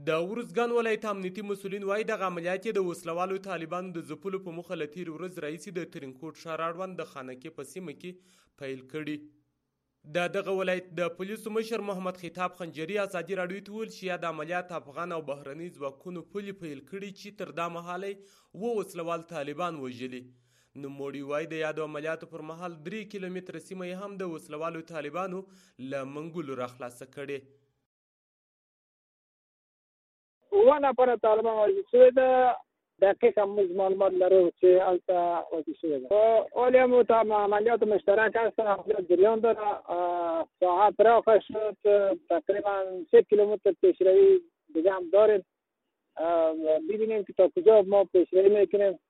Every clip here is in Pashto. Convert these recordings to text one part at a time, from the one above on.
د ارزګان ولایت امنیتي مسؤلین وایي دغه عملیات یې د وسلوالو طالبانو د ځپلو په موخه له تېرې ورځ راهیسې د ترینکوټ ښار اړوند د خانکې په سیمه کې پیل کړي. د دغه ولایت د پولیسو مشر محمد خطاب خنجري ازادي راډیو ته وویل چې د عملیات افغان او بهرني ځواکونو پلې پیل کړي چې تر دا مهاله یې وسلوال طالبان وژلي. نوموړي وایي د یادو عملیاتو پر مهال 3 کیلومتره سیمه یې هم د وسلوالو طالبانو له منګولو راخلاصه کړې. 9 نفر طالبان وژل شوي ده. دقیق هم موږ معلومات لرو چې هلته وژل شوي ده. ولی هم عملیات مشترک هست. عملیات جریان داره. ساحه پراخه شد. تقریبا 3 کیلومتر پیشروی دیگه هم داریم. ببینیم که تا کجا ما پیشروی میکنیم.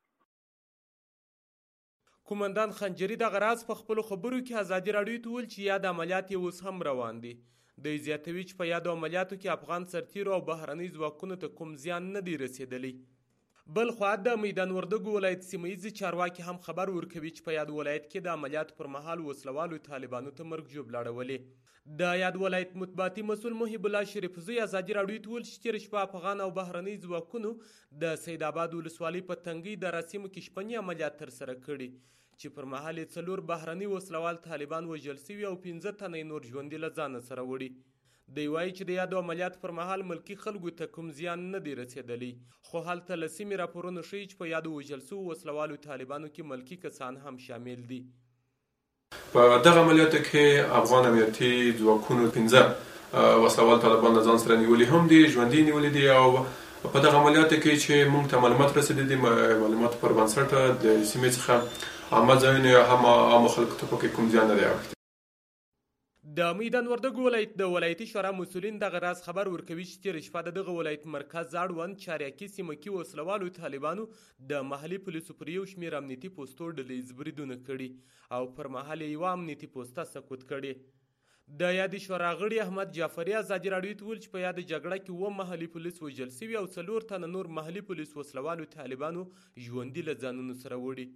کومندان خنجري دغه راز په خپلو خبرو کې ازادي راډیو ته وویل چې یاد عملیات یې اوس هم روان دي. دوی زیاتوي چې په یادو عملیاتو کې افغان سرتیرو او بهرني ځواکونو ته کوم زیان نه دی رسېدلی. بل خوا د میدان وردګو ولایت سیمه ییزې چارواکي هم خبر ورکوي چې په یاد ولایت کې د عملیاتو پر مهال وسلوالو طالبانو ته مرګ ژوبله اړولې. د یاد ولایت مطبوعاتي مسؤل محب الله شریف زوی ازادي راډیو ته وویل چې تېره شپه افغان او بهرني ځواکونو د سید آباد ولسوالۍ په تنګۍ د راسیمو کې شپني عملیات ترسره کړي چې پر مهال یې 4 بهرني وسلوال طالبان وژل سوي او 15 تنه نور ژوندي له ځانه سره وړي. دوی وایي چې د یادو عملیاتو پر مهال ملکي خلکو ته کوم زیان نه دی رسېدلی، خو هلته له سیمې راپورونه ښیي چې په یادو وژل سوو وسلوالو طالبانو کې ملکي کسان هم شامل دي. په دغه عملیاتو کې افغان امنیتي ځواکونو 15 وسلوال طالبان له ځان سره نیولي هم دي، ژوندي نیولي دي. او په دغه عملیاتو کې چې موږ ته معلومات رسېدلي دي، معلوماتو پر بنسټ د سیمې څخه عامه ځایونه یا هم عامو خلکو ته پکې کوم زیان نه دی اوښتی. د میدان وردګو ولایت د ولایتي شورا مسؤلین دغه راز خبر ورکوي چې تېره شپه د دغه ولایت مرکز اړوند چاریکي سیمه کې وسلوالو طالبانو د محلي پولیسو پر یو شمېر امنیتي پوستو ډلهییز بریدونه کړي او پر مهال یې یوه امنیتي پوسته سقوط کړې. د یادې شورا غړي احمد جعفري ازادي راډیو ته وویل چې په یاده جګړه کې 7 محلي پولیس وژل سوي او 4 تنه نور محلي پولیس وسلوالو طالبانو ژوندي له ځانونو سره وړي.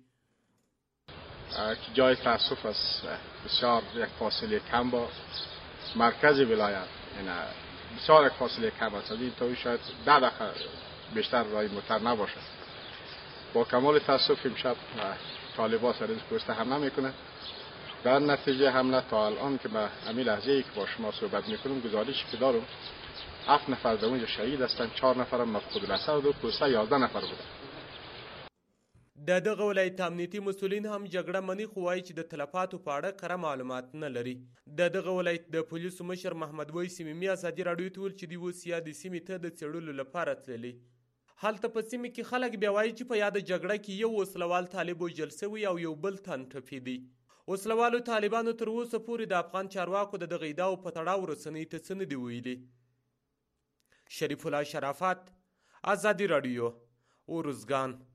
جای تاسف است، بسیار یک فاصله کم با مرکز ولایت، یعنی بسیار یک فاصله کم است. این توی شاید 10 دقیقه بیشتر راه موتر نباشد. با کمال تاسف امشب طالبان سر این پست حمله میکنه. در نتیجه حمله تا الان که به همین لحظه ای که با شما صحبت میکنم گزارشی که دارم 7 نفر در اونجا شهید هستند، 4 نفر مفقود الاسد و پسته 11 نفر بودند. د دغه ولایت امنیتي مسؤلین هم جګړه مني، خو وایي چې د تلفاتو په اړه کره معلومات نه لري. د دغه ولایت د پولیسو مشر محمد وای سیمي ازادي راډیو ته ویل چې دوی اوس یادې سیمې ته د څېړلو لپاره تللي. هلته په سیمه کې خلک بیا وایي چې په یاده جګړه کې یو وسلوال طالب وژل سوی او یو بل تن ټپي دی. وسلوالو طالبانو تر اوسه پورې د افغان چارواکو د دغه ادعاو په تړاو رسنیو ته څه نه دي ویلي. شریف الله شرافت، ازادي راډیو، ارزګان.